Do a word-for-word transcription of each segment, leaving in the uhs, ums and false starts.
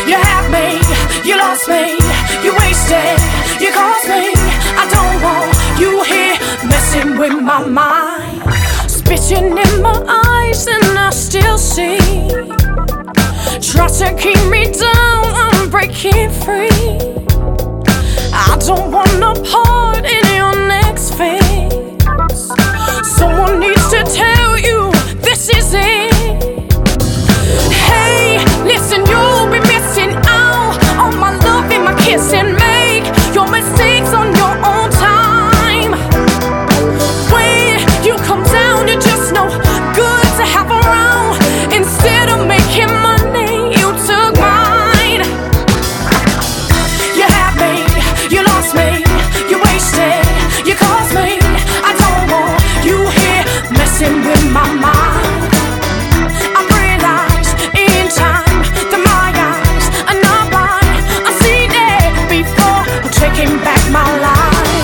You had me, you lost me, you wasted, you caused me. I don't want you here messing with my mind. Spitting in my eyes and I still see. Try to keep me down, I'm breaking free. I don't want no part in your next phase. Someone needs to tell you this is it. Hey, listen, you'll be missing out on my love and my kiss, and make your mistakes on your own time. When you come down, you're just no good to have around. Instead of making money, you took mine. You had me, you lost me, you wasted, you caused me. I don't want you here messing with my mind. I realize in time that my eyes are not blind. I see that before I'm taking back my life.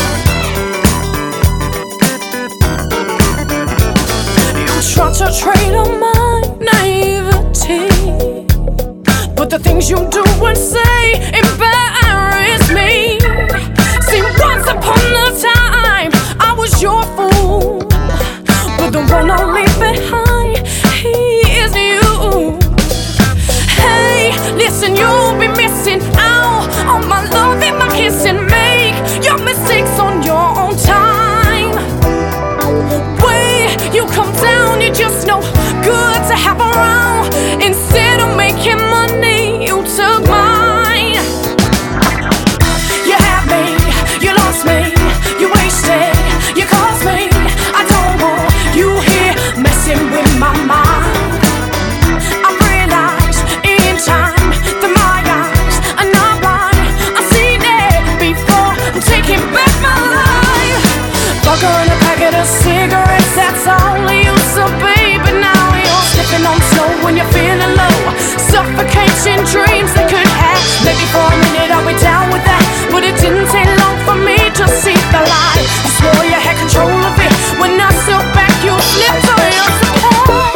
You try to trade on my naivety, but the things you do and say embarrass me. See, once upon a time I was your fool, but the one I'll leave behind, he is you. Hey, listen, you'll be missing out on my love and my kiss, and make your mistakes on your own time. When you come down, you're just no good to have around. Instead of making money, you took mine. You had me, you lost me, you wasted, you caused me. I don't want you here messing with my mind. I realize in time that my eyes are not blind. I see that before I'm taking back my life. Fucker and a packet of cigarettes, that's all I used to be. But now you're slipping on slow when you're feeling low. Suffocating dreams that could have. Maybe for a minute I'll be down with that, but it didn't take long for me to see the light. You swore you had control of it. When I stood back, you slipped on your support.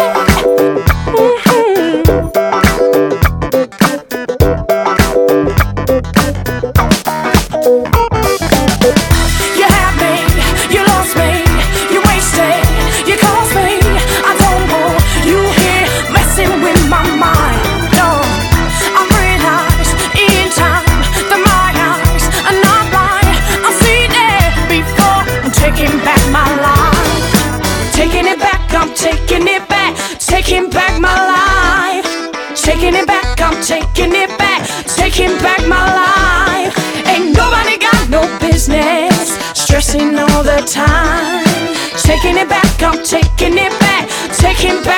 You had me, you lost me, you wasted, you caused me. I don't want you here messing with my mind. No, I realize in time that my eyes are not blind. I see that before I'm taking back my life. Taking it back, I'm taking it back. Taking back my life. Taking it back, I'm taking it back. Taking back my life. Ain't nobody got no business stressing all the time. Taking it back, I'm taking it back. Taking back